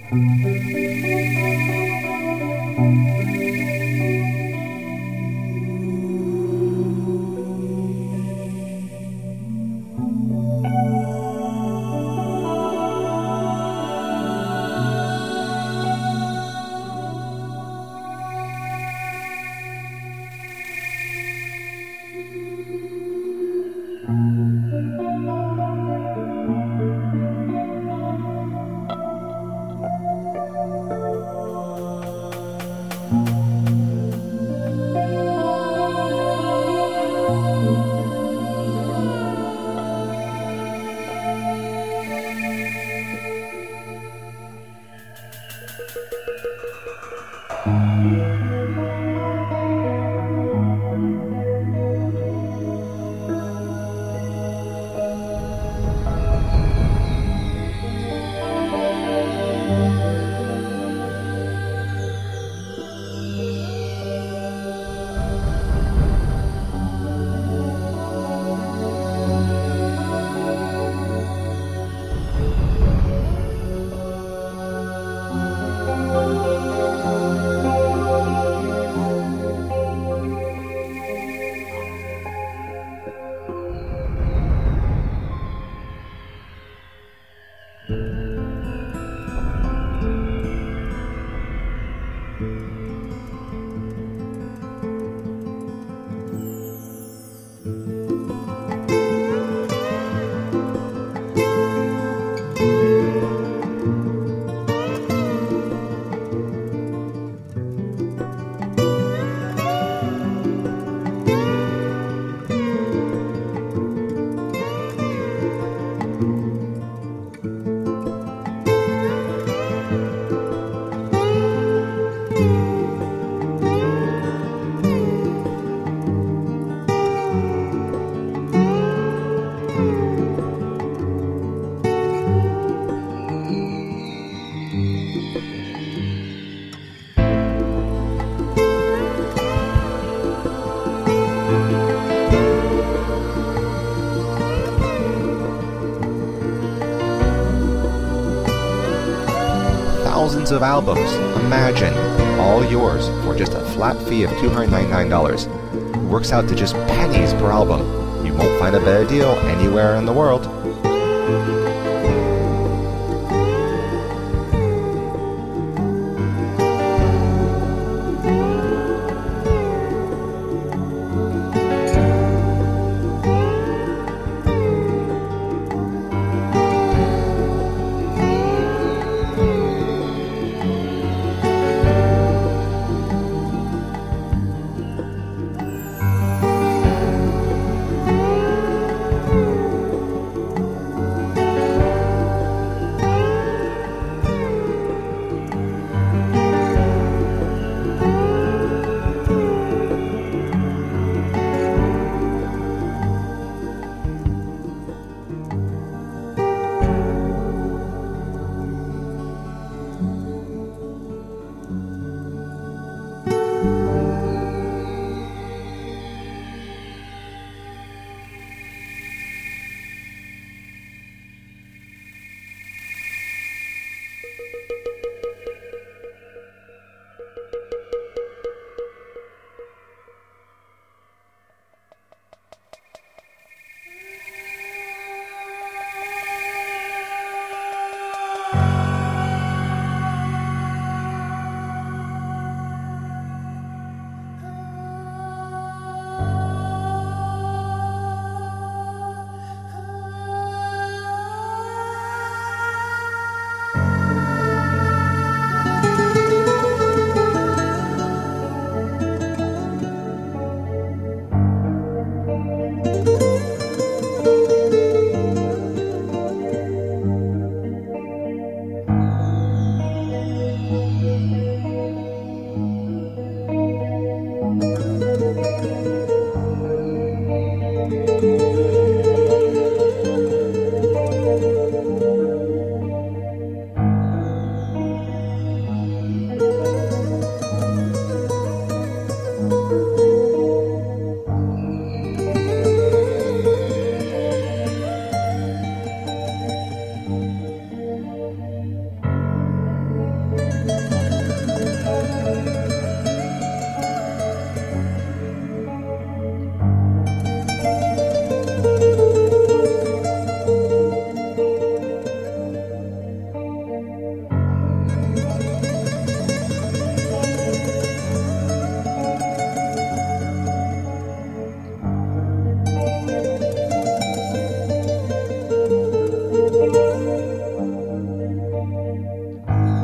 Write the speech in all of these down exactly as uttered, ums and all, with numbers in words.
Thousands of albums, imagine, all yours for just a flat fee of two hundred ninety-nine dollars. It works out to just pennies per album. You won't find a better deal anywhere in the world.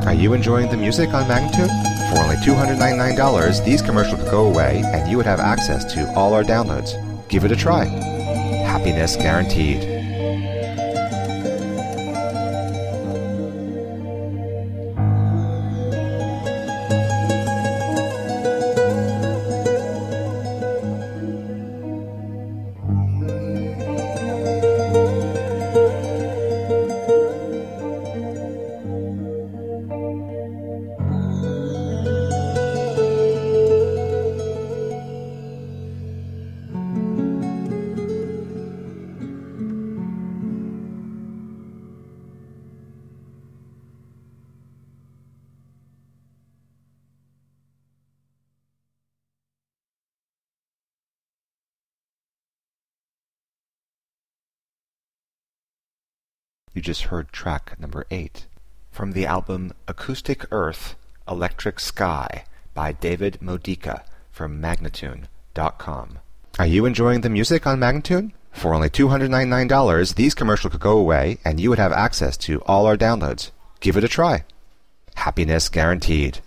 Are you enjoying the music on Magnatune? For only two hundred ninety-nine dollars, these commercials could go away and you would have access to all our downloads. Give it a try. Happiness guaranteed. You just heard track number eight from the album Acoustic Earth, Electric Sky by David Modica from Magnatune dot com. Are you enjoying the music on Magnatune? For only two hundred ninety-nine dollars, these commercials could go away and you would have access to all our downloads. Give it a try. Happiness guaranteed.